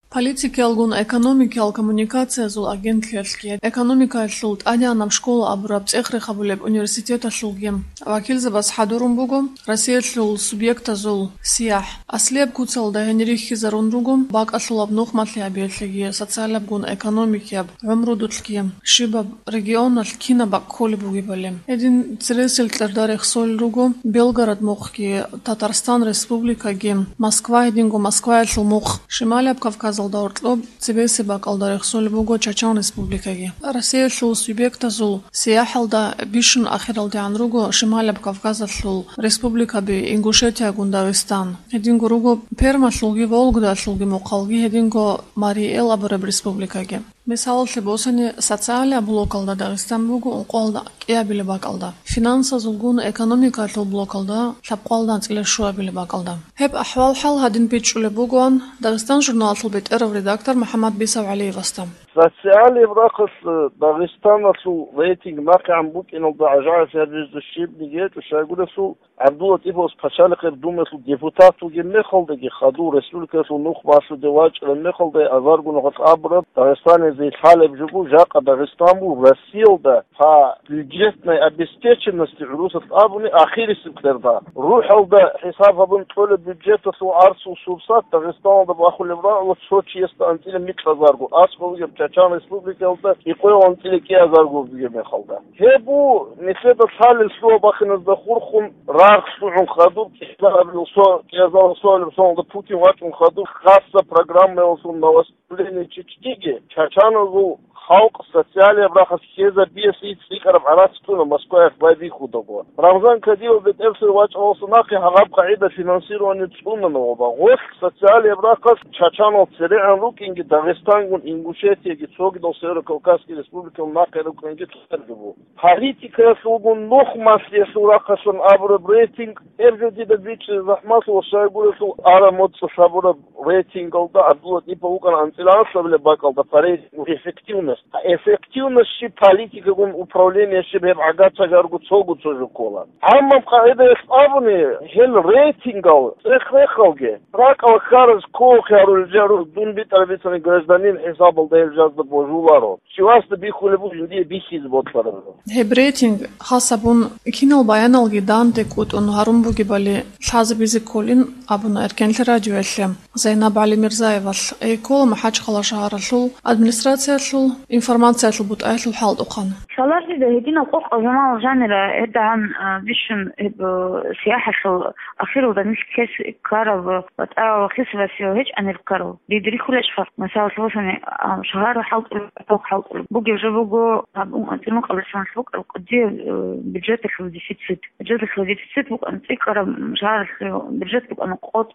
Политики алгун экономика коммуникация зул агентлиалки. Экономика аллул адянам школа абраб цехры хабулеб университет аллулгем. Вакил забас хадурум бугум. Россия аллул субъекта зул сиях. Аслеб куцал да генерихи зарун бугум. Бак аллулаб нухматли абиаллиги. Социалаб гун экономики аб. Вамрудутлки. Шибаб регион алкина бак холи буги балем. Един цресел тлердарих соль ругу. Белгород мухки. Татарстан республика гем. Москва едингу Москва аллул мух. Шималяб Кавказ Алдауртлоб, цибеси бак алдарих солибуго Чачан республикаги. Россия шул субъекта зул сияхалда бишун ахиралди анруго Шималяб Кавказа шул республика би Ингушетия Дагестан. Единго руго Перма шулги Волгда шулги Мукалги единго Мариэл абреб республикаги. Мисал шебосани социалия блокалда Дагестан бугу уқалда киябили бакалда. Финанса зулгун экономика шул блокалда шапқалдан цилешуа били бакалда. Хеп ахвал хал хадин пичуле бугуан Дагестан журнал шулбит редактор Мухаммад Бисав Алиев Астам. Социальный враг Дагестана су рейтинг макам букин алдаажа сервис душиб нигет шагура су Абдулла Тифос пашалик думы су депутату гемехолдеги хаду республика су нух масу девач мехолде азаргу нохат абраб Дагестане зей халеб жугу жака Дагестану Россиялда по бюджетной обеспеченности русов абуни ахири симклерда. Рухалда хисаб абун толе бюджета су арсу субсат Дагестанда бахулевра вот Сочи есть антиле микрозаргу асхолге Чачан республикалда и койлан тилеки азаргу бигемехолда. Хебу нефеда салил сло бахиназ да хурхун рах сужун хаду кисабил со кезал солим сонда Путин вачун хаду хасса программы осун новоступление чичтиги Чачанову халк социалия брахас хеза биеси цикараб арастуна Москва фбаби худого. Рамзан Кадилов бит эфсер вач олсунаки хагаб каида финансирование цуна нового. Гос социалия брахас Чачанов цереан лукинги Дагестангун Ингушетия гицоги до Северо-Кавказской республики нака руканги цербу. Политика сулгун нох масли суракасон абраб рейтинг эржеди да бичи захмасу шайгуресу арамот сабура рейтинг алда Абдулла Типаукан антиланса биле бакалда парей эффективность. Эффективность политики управления себе агача гаргу цогу цожукола. Аммам каида абуни хел рейтингал эхрехалге. Ракал харыз кохярул жару дунбит арбитсани гражданин хисабал да жазды божуларо. Чивасты бихулебу жинди бихиз ботфарады. Хеб рейтинг хасабун кинал баяналги дандек ут он харумбуги бали шазбизи колин абуна эркенли радио эллем. Зайнаб Али Мирзаева экол махач халашарашул администрация шул информация шул бут айшул халд уқан. شالله ده هدينا قوق أزمان جانرة هدا عن بيشن سياحة شو أخير وده مش كيس كارب وتأرى وخيس بس يوهج عن الكارب بيدري كلش فرق مثلا سوسني شهر حاول حاول بوجي جبوجو هبقوم أنت قبل سنة فوق القضية بجاتك في ديفيسيت بجاتك في ديفيسيت بوك أنت كارب مش عارف بجاتك أنا قط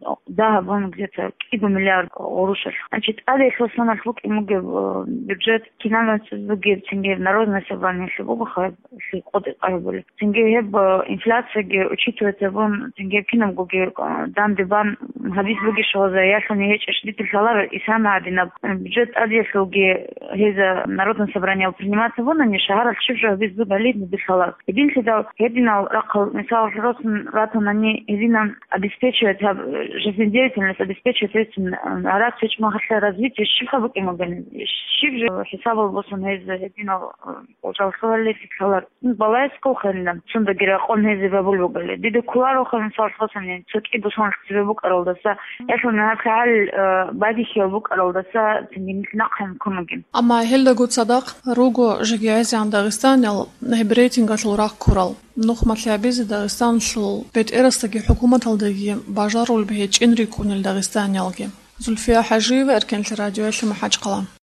ذهب هم جت كيلو مليار قروش أنت تقدر في سنة فوق موجي بجات كنا نسوي تنجيب نرد собрание Шибуха, если коды арбали. Тенге хеб инфляция учитывается вон тенге кином гуги дан дебан хабис буги шоза ясно не хеч шдит салар и сама адина бюджет адьясуги хеза народное собрание приниматься вон они шагар чужа хабис бугалит без салар. Единственное едино ракал мисал ротн ратон они едино обеспечивает жизнедеятельность обеспечивает этим арат чеч махасла развитие шифа буки могли шиф же хисабал босон хеза едино وجالسوا فيكلار بالله سكوخنا شنو دقيقة قلنا هذي بقول دي كلارو خلنا صار فصلنا تكيد بسون كتير بوك أرول دسا إحنا نفعل بعدي شيء بوك أرول دسا تنين نقهم كمجن أما هلا قد صدق روجو جيازي عند داغستان يل نهبريتين قتل راق كورال نخ مطلعبيز داغستان شو بيت إرستجي حكومة الدقيقة بجارول بهيج إنري كون الداغستان يلقي زلفيا حجيب أركان الراديو اللي ما حاج قلم